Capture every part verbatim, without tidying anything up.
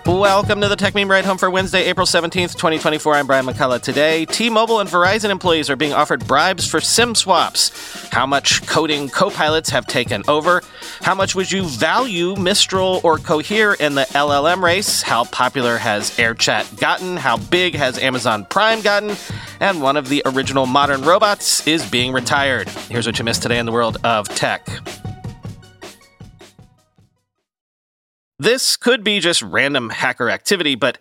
Welcome to the Tech Meme Ride Home for Wednesday, April seventeenth, twenty twenty-four. I'm Brian McCullough. Today, T-Mobile and Verizon employees are being offered bribes for SIM swaps. How much coding co-pilots have taken over? How much would you value Mistral or Cohere in the L L M race? How popular has AirChat gotten? How big has Amazon Prime gotten? And one of the original modern robots is being retired. Here's what you missed today in the world of tech. This could be just random hacker activity, but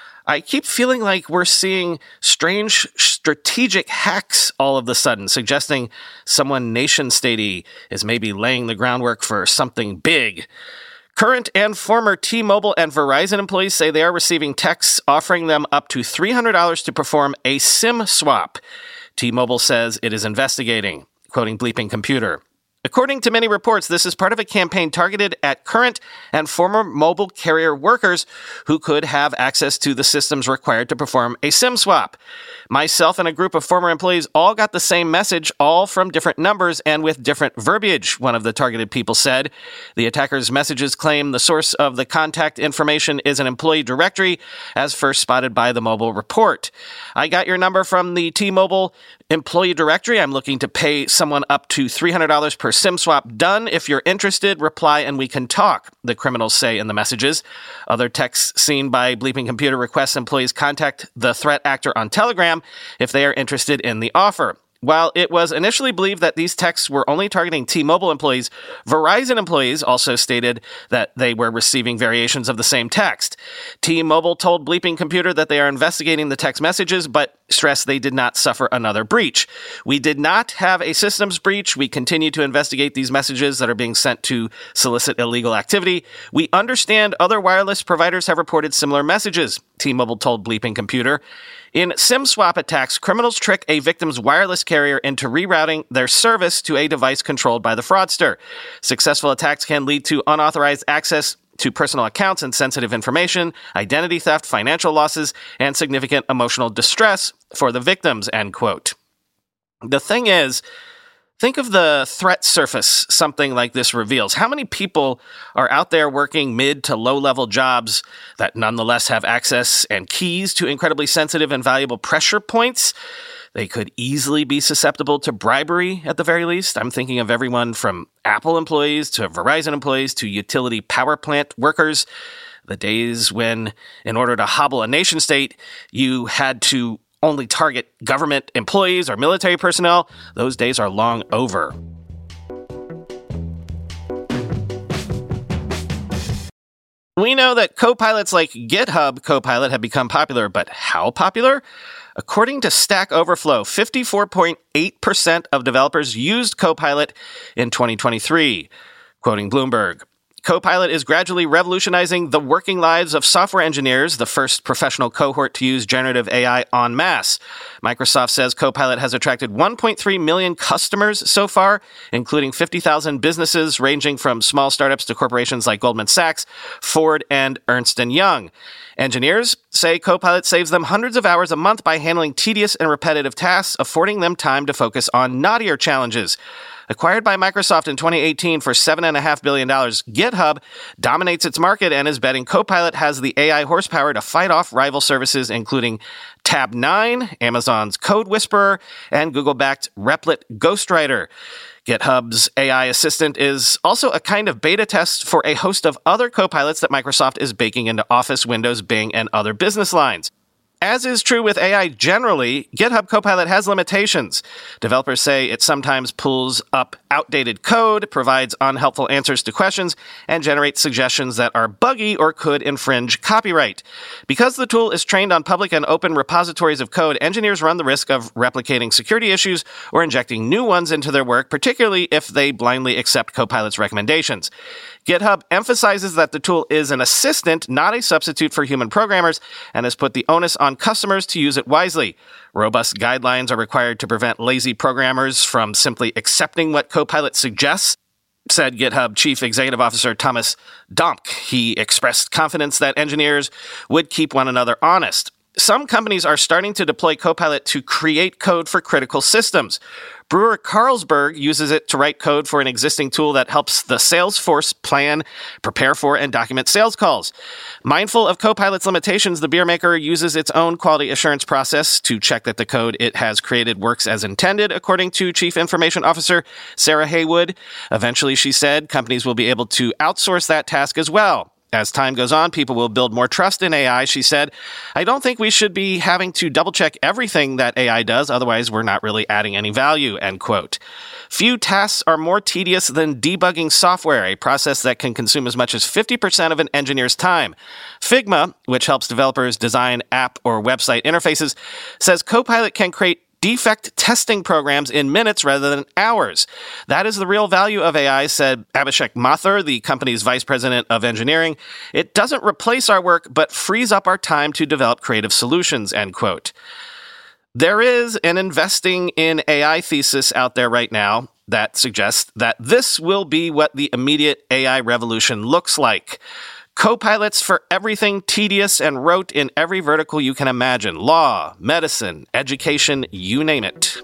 I keep feeling like we're seeing strange strategic hacks all of a sudden, suggesting someone nation-statey is maybe laying the groundwork for something big. Current and former T-Mobile and Verizon employees say they are receiving texts offering them up to three hundred dollars to perform a SIM swap. T-Mobile says it is investigating, quoting Bleeping Computer. According to many reports, this is part of a campaign targeted at current and former mobile carrier workers who could have access to the systems required to perform a SIM swap. Myself and a group of former employees all got the same message, all from different numbers and with different verbiage, one of the targeted people said. The attackers' messages claim the source of the contact information is an employee directory, as first spotted by the mobile report. I got your number from the T-Mobile employee directory. I'm looking to pay someone up to three hundred dollars per SIM swap. Done. If you're interested, reply and we can talk, the criminals say in the messages. Other texts seen by Bleeping Computer request employees contact the threat actor on Telegram if they are interested in the offer. While it was initially believed that these texts were only targeting T-Mobile employees, Verizon employees also stated that they were receiving variations of the same text. T-Mobile told Bleeping Computer that they are investigating the text messages, but stressed they did not suffer another breach. We did not have a systems breach. We continue to investigate these messages that are being sent to solicit illegal activity. We understand other wireless providers have reported similar messages, T-Mobile told Bleeping Computer. In SIM swap attacks, criminals trick a victim's wireless carrier into rerouting their service to a device controlled by the fraudster. Successful attacks can lead to unauthorized access to personal accounts and sensitive information, identity theft, financial losses, and significant emotional distress for the victims, end quote. The thing is, think of the threat surface something like this reveals. How many people are out there working mid to low-level jobs that nonetheless have access and keys to incredibly sensitive and valuable pressure points? They could easily be susceptible to bribery at the very least. I'm thinking of everyone from Apple employees to Verizon employees to utility power plant workers. The days when, in order to hobble a nation state, you had to only target government employees or military personnel, those days are long over. We know that co-pilots like GitHub Copilot have become popular, but how popular? According to Stack Overflow, fifty-four point eight percent of developers used Copilot in twenty twenty-three. Quoting Bloomberg, Copilot is gradually revolutionizing the working lives of software engineers, the first professional cohort to use generative A I en masse. Microsoft says Copilot has attracted one point three million customers so far, including fifty thousand businesses ranging from small startups to corporations like Goldman Sachs, Ford, and Ernst and Young. Engineers say Copilot saves them hundreds of hours a month by handling tedious and repetitive tasks, affording them time to focus on knottier challenges. Acquired by Microsoft in twenty eighteen for seven point five billion dollars, GitHub dominates its market and is betting Copilot has the A I horsepower to fight off rival services including Tab nine, Amazon's Code Whisperer, and Google-backed Replit Ghostwriter. GitHub's A I assistant is also a kind of beta test for a host of other Copilots that Microsoft is baking into Office, Windows, Bing, and other business lines. As is true with A I generally, GitHub Copilot has limitations. Developers say it sometimes pulls up outdated code, provides unhelpful answers to questions, and generates suggestions that are buggy or could infringe copyright. Because the tool is trained on public and open repositories of code, engineers run the risk of replicating security issues or injecting new ones into their work, particularly if they blindly accept Copilot's recommendations. GitHub emphasizes that the tool is an assistant, not a substitute for human programmers, and has put the onus on customers to use it wisely. Robust guidelines are required to prevent lazy programmers from simply accepting what Copilot suggests, said GitHub Chief Executive Officer Thomas Dohmke. He expressed confidence that engineers would keep one another honest. Some companies are starting to deploy Copilot to create code for critical systems. Brewer Carlsberg uses it to write code for an existing tool that helps the sales force plan, prepare for, and document sales calls. Mindful of Copilot's limitations, the beer maker uses its own quality assurance process to check that the code it has created works as intended, according to Chief Information Officer Sarah Haywood. Eventually, she said, companies will be able to outsource that task as well. As time goes on, people will build more trust in A I, she said. I don't think we should be having to double-check everything that A I does, otherwise we're not really adding any value, end quote. Few tasks are more tedious than debugging software, a process that can consume as much as fifty percent of an engineer's time. Figma, which helps developers design app or website interfaces, says Copilot can create defect testing programs in minutes rather than hours. That is the real value of A I, said Abhishek Mathur, the company's vice president of engineering. It doesn't replace our work, but frees up our time to develop creative solutions, end quote. There is an investing in A I thesis out there right now that suggests that this will be what the immediate A I revolution looks like. Copilots for everything tedious and rote in every vertical you can imagine. Law, medicine, education, you name it.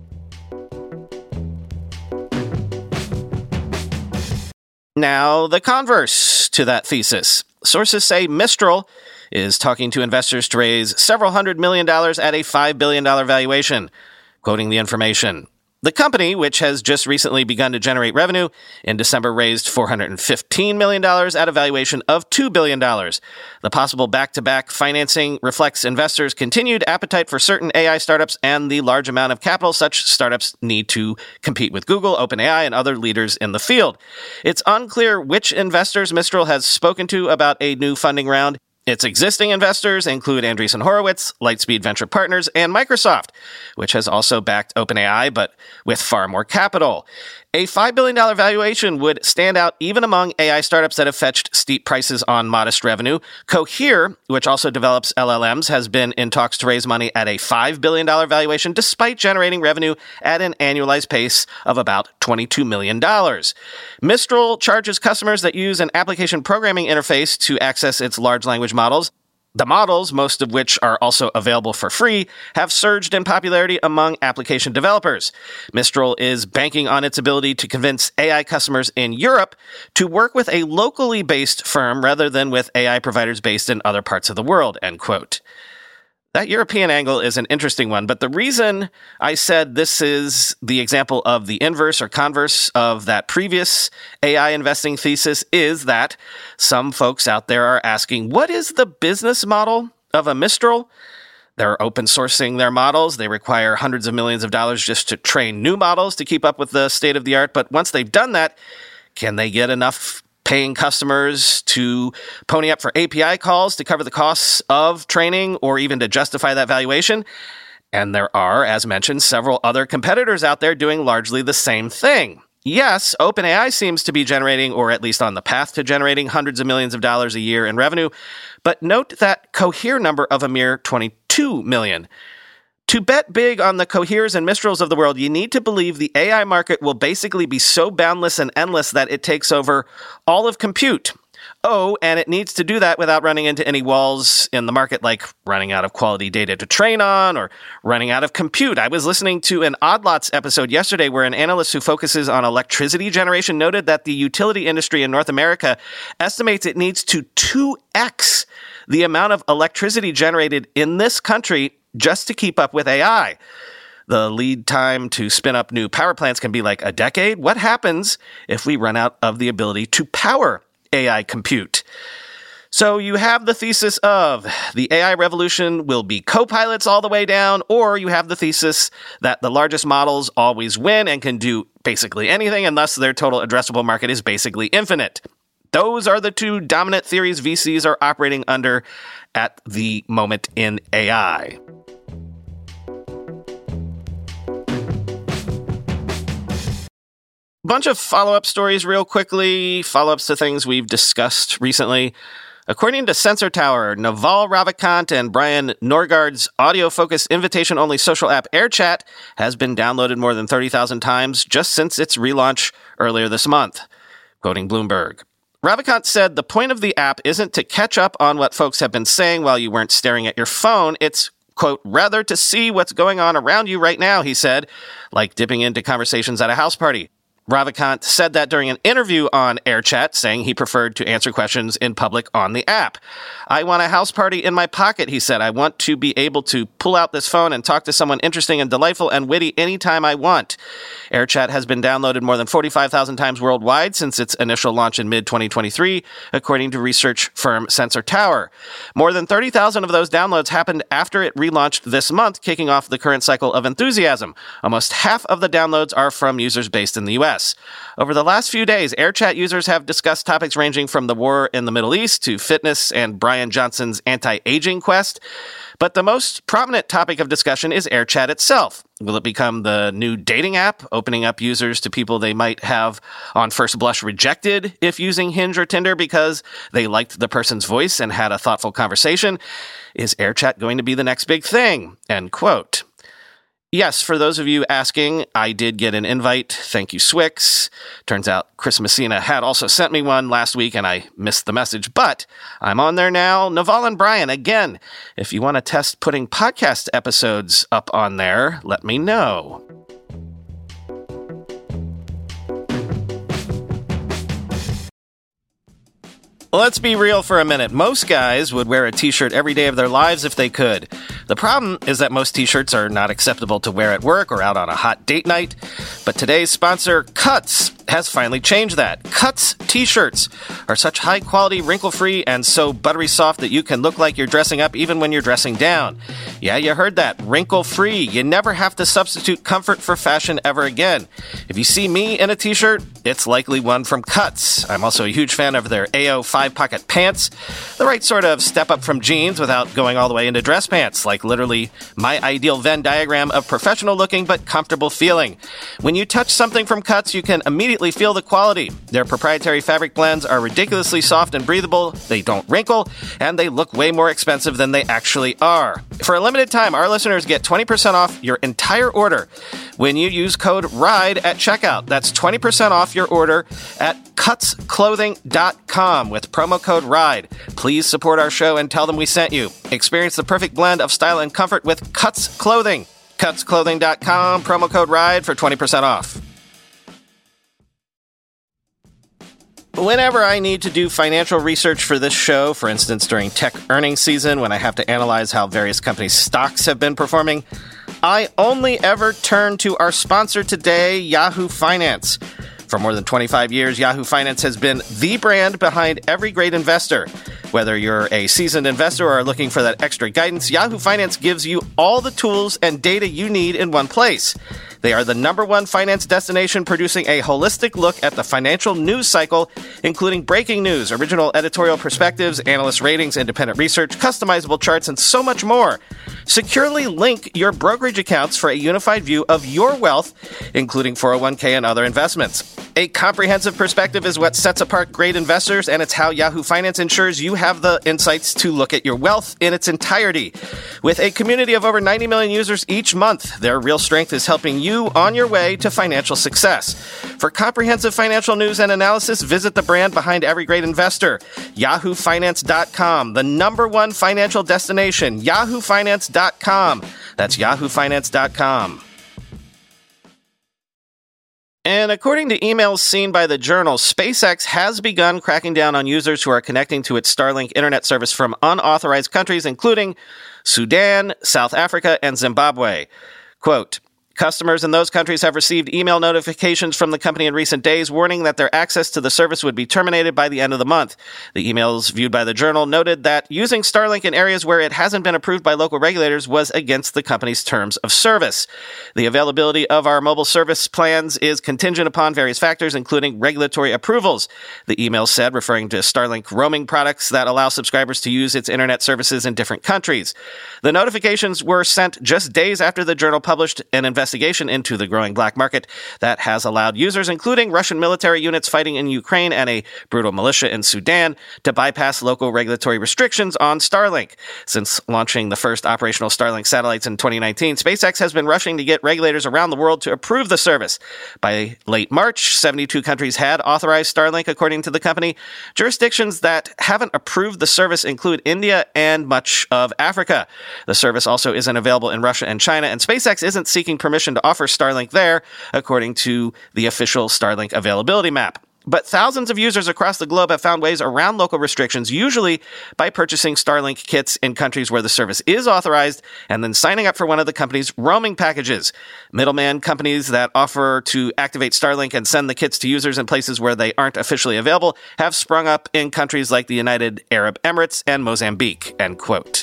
Now, the converse to that thesis. Sources say Mistral is talking to investors to raise several hundred million dollars at a five billion dollars valuation. Quoting the information. The company, which has just recently begun to generate revenue, in December raised four hundred fifteen million dollars at a valuation of two billion dollars. The possible back-to-back financing reflects investors' continued appetite for certain A I startups and the large amount of capital such startups need to compete with Google, OpenAI, and other leaders in the field. It's unclear which investors Mistral has spoken to about a new funding round. Its existing investors include Andreessen Horowitz, Lightspeed Venture Partners, and Microsoft, which has also backed OpenAI, but with far more capital. A five billion dollars valuation would stand out even among A I startups that have fetched steep prices on modest revenue. Cohere, which also develops L L Ms, has been in talks to raise money at a five billion dollars valuation despite generating revenue at an annualized pace of about twenty-two million dollars. Mistral charges customers that use an application programming interface to access its large language models. The models, most of which are also available for free, have surged in popularity among application developers. Mistral is banking on its ability to convince A I customers in Europe to work with a locally based firm rather than with A I providers based in other parts of the world, end quote. That European angle is an interesting one, but the reason I said this is the example of the inverse or converse of that previous A I investing thesis is that some folks out there are asking, what is the business model of a Mistral? They're open sourcing their models. They require hundreds of millions of dollars just to train new models to keep up with the state of the art. But once they've done that, can they get enough paying customers to pony up for A P I calls to cover the costs of training or even to justify that valuation? And there are, as mentioned, several other competitors out there doing largely the same thing. Yes, OpenAI seems to be generating, or at least on the path to generating, hundreds of millions of dollars a year in revenue, but note that Cohere number of a mere twenty-two million dollars. To bet big on the Coheres and Mistrals of the world, you need to believe the A I market will basically be so boundless and endless that it takes over all of compute. Oh, and it needs to do that without running into any walls in the market, like running out of quality data to train on or running out of compute. I was listening to an Odd Lots episode yesterday where an analyst who focuses on electricity generation noted that the utility industry in North America estimates it needs to two x the amount of electricity generated in this country just to keep up with A I. The lead time to spin up new power plants can be like a decade. What happens if we run out of the ability to power A I compute? So you have the thesis of the A I revolution will be copilots all the way down, or you have the thesis that the largest models always win and can do basically anything, and thus their total addressable market is basically infinite. Those are the two dominant theories V Cs are operating under at the moment in A I. Bunch of follow-up stories real quickly, follow-ups to things we've discussed recently. According to Sensor Tower, Naval Ravikant and Brian Norgard's audio-focused invitation-only social app AirChat has been downloaded more than thirty thousand times just since its relaunch earlier this month. Quoting Bloomberg. Ravikant said the point of the app isn't to catch up on what folks have been saying while you weren't staring at your phone. It's, quote, rather to see what's going on around you right now, he said, like dipping into conversations at a house party. Ravikant said that during an interview on AirChat, saying he preferred to answer questions in public on the app. I want a house party in my pocket, he said. I want to be able to pull out this phone and talk to someone interesting and delightful and witty anytime I want. AirChat has been downloaded more than forty-five thousand times worldwide since its initial launch in mid twenty twenty-three, according to research firm Sensor Tower. More than thirty thousand of those downloads happened after it relaunched this month, kicking off the current cycle of enthusiasm. Almost half of the downloads are from users based in the U S. Over the last few days, AirChat users have discussed topics ranging from the war in the Middle East to fitness and Brian Johnson's anti-aging quest. But the most prominent topic of discussion is AirChat itself. Will it become the new dating app, opening up users to people they might have on first blush rejected if using Hinge or Tinder because they liked the person's voice and had a thoughtful conversation? Is AirChat going to be the next big thing? End quote. Yes, for those of you asking, I did get an invite. Thank you, Swix. Turns out Chris Messina had also sent me one last week, and I missed the message, but I'm on there now. Naval and Brian, again, if you want to test putting podcast episodes up on there, let me know. Let's be real for a minute. Most guys would wear a t-shirt every day of their lives if they could. The problem is that most t-shirts are not acceptable to wear at work or out on a hot date night. But today's sponsor, Cuts, has finally changed that. Cuts t-shirts are such high-quality, wrinkle-free, and so buttery soft that you can look like you're dressing up even when you're dressing down. Yeah, you heard that. Wrinkle-free. You never have to substitute comfort for fashion ever again. If you see me in a t-shirt, it's likely one from Cuts. I'm also a huge fan of their A O five-pocket pants. The right sort of step up from jeans without going all the way into dress pants, like literally my ideal Venn diagram of professional-looking but comfortable feeling. When you touch something from Cuts, you can immediately feel the quality. Their proprietary fabric blends are ridiculously soft and breathable, they don't wrinkle, and they look way more expensive than they actually are. For a limited time, our listeners get twenty percent off your entire order when you use code RIDE at checkout. That's twenty percent off your order at cuts clothing dot com with promo code RIDE. Please support our show and tell them we sent you. Experience the perfect blend of style and comfort with Cuts Clothing. cuts clothing dot com, promo code RIDE for twenty percent off. Whenever I need to do financial research for this show, for instance during tech earnings season when I have to analyze how various companies' stocks have been performing, I only ever turn to our sponsor today, Yahoo Finance. For more than twenty-five years, Yahoo Finance has been the brand behind every great investor. Whether you're a seasoned investor or are looking for that extra guidance, Yahoo Finance gives you all the tools and data you need in one place. They are the number one finance destination producing a holistic look at the financial news cycle, including breaking news, original editorial perspectives, analyst ratings, independent research, customizable charts, and so much more. Securely link your brokerage accounts for a unified view of your wealth, including four oh one k and other investments. A comprehensive perspective is what sets apart great investors, and it's how Yahoo Finance ensures you have the insights to look at your wealth in its entirety. With a community of over ninety million users each month, their real strength is helping you on your way to financial success. For comprehensive financial news and analysis, visit the brand behind every great investor, yahoo finance dot com, the number one financial destination, yahoo finance dot com. That's yahoo finance dot com. And according to emails seen by the Journal, SpaceX has begun cracking down on users who are connecting to its Starlink internet service from unauthorized countries, including Sudan, South Africa, and Zimbabwe. Quote, customers in those countries have received email notifications from the company in recent days warning that their access to the service would be terminated by the end of the month. The emails viewed by the Journal noted that using Starlink in areas where it hasn't been approved by local regulators was against the company's terms of service. The availability of our mobile service plans is contingent upon various factors, including regulatory approvals, the email said, referring to Starlink roaming products that allow subscribers to use its internet services in different countries. The notifications were sent just days after the Journal published an investigation investigation into the growing black market that has allowed users, including Russian military units fighting in Ukraine and a brutal militia in Sudan, to bypass local regulatory restrictions on Starlink. Since launching the first operational Starlink satellites in twenty nineteen, SpaceX has been rushing to get regulators around the world to approve the service. By late March, seventy-two countries had authorized Starlink, according to the company. Jurisdictions that haven't approved the service include India and much of Africa. The service also isn't available in Russia and China, and SpaceX isn't seeking permission to offer Starlink there, according to the official Starlink availability map. But thousands of users across the globe have found ways around local restrictions, usually by purchasing Starlink kits in countries where the service is authorized and then signing up for one of the company's roaming packages. Middleman companies that offer to activate Starlink and send the kits to users in places where they aren't officially available have sprung up in countries like the United Arab Emirates and Mozambique, end quote.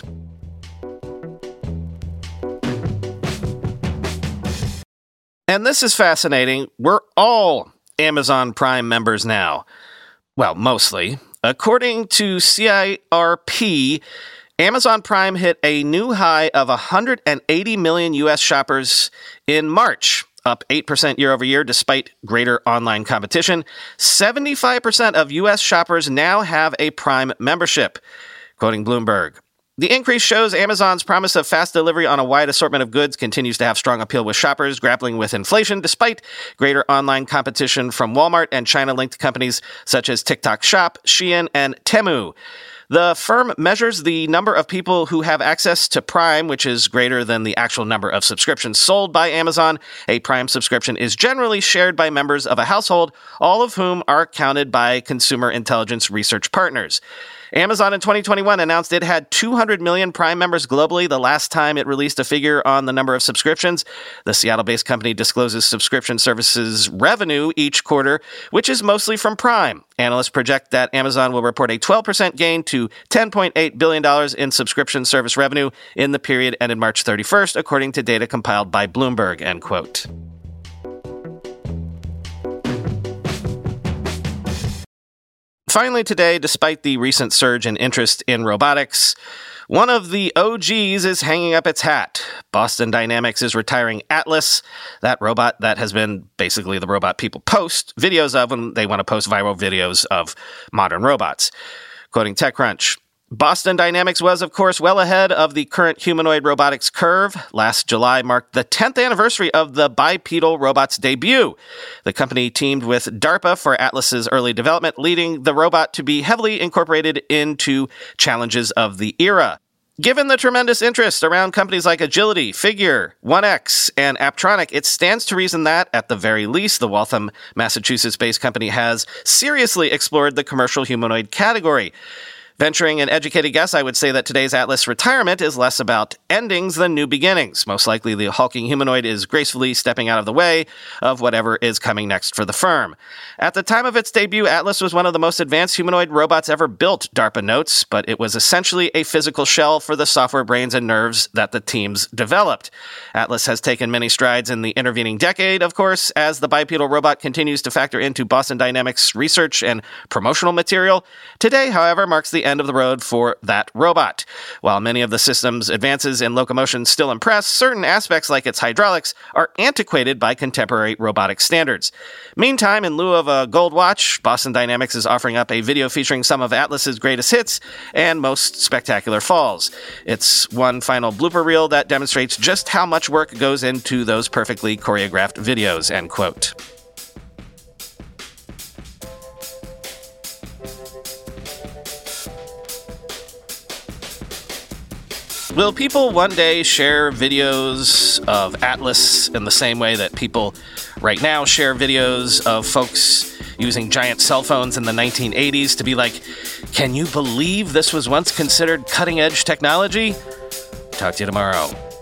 And this is fascinating. We're all Amazon Prime members now. Well, mostly. According to C I R P, Amazon Prime hit a new high of one hundred eighty million U S shoppers in March, up eight percent year over year despite greater online competition. seventy-five percent of U S shoppers now have a Prime membership, quoting Bloomberg. The increase shows Amazon's promise of fast delivery on a wide assortment of goods continues to have strong appeal with shoppers grappling with inflation, despite greater online competition from Walmart and China-linked companies such as TikTok Shop, Shein, and Temu. The firm measures the number of people who have access to Prime, which is greater than the actual number of subscriptions sold by Amazon. A Prime subscription is generally shared by members of a household, all of whom are counted by consumer intelligence research partners. Amazon in twenty twenty-one announced it had two hundred million Prime members globally the last time it released a figure on the number of subscriptions. The Seattle-based company discloses subscription services revenue each quarter, which is mostly from Prime. Analysts project that Amazon will report a twelve percent gain to ten point eight billion dollars in subscription service revenue in the period ended March thirty-first, according to data compiled by Bloomberg, end quote. Finally today, despite the recent surge in interest in robotics, one of the O Gs is hanging up its hat. Boston Dynamics is retiring Atlas, that robot that has been basically the robot people post videos of when they want to post viral videos of modern robots. Quoting TechCrunch, Boston Dynamics was, of course, well ahead of the current humanoid robotics curve. Last July marked the tenth anniversary of the bipedal robot's debut. The company teamed with DARPA for Atlas's early development, leading the robot to be heavily incorporated into challenges of the era. Given the tremendous interest around companies like Agility, Figure, one X, and Apptronik, it stands to reason that, at the very least, the Waltham, Massachusetts-based company has seriously explored the commercial humanoid category. Venturing an educated guess, I would say that today's Atlas retirement is less about endings than new beginnings. Most likely, the hulking humanoid is gracefully stepping out of the way of whatever is coming next for the firm. At the time of its debut, Atlas was one of the most advanced humanoid robots ever built, DARPA notes, but it was essentially a physical shell for the software brains and nerves that the teams developed. Atlas has taken many strides in the intervening decade, of course, as the bipedal robot continues to factor into Boston Dynamics research and promotional material. Today, however, marks the end of the road for that robot. While many of the system's advances in locomotion still impress, certain aspects like its hydraulics are antiquated by contemporary robotic standards. Meantime, in lieu of a gold watch, Boston Dynamics is offering up a video featuring some of Atlas's greatest hits and most spectacular falls. It's one final blooper reel that demonstrates just how much work goes into those perfectly choreographed videos, end quote. Will people one day share videos of Atlas in the same way that people right now share videos of folks using giant cell phones in the nineteen eighties to be like, can you believe this was once considered cutting-edge technology? Talk to you tomorrow.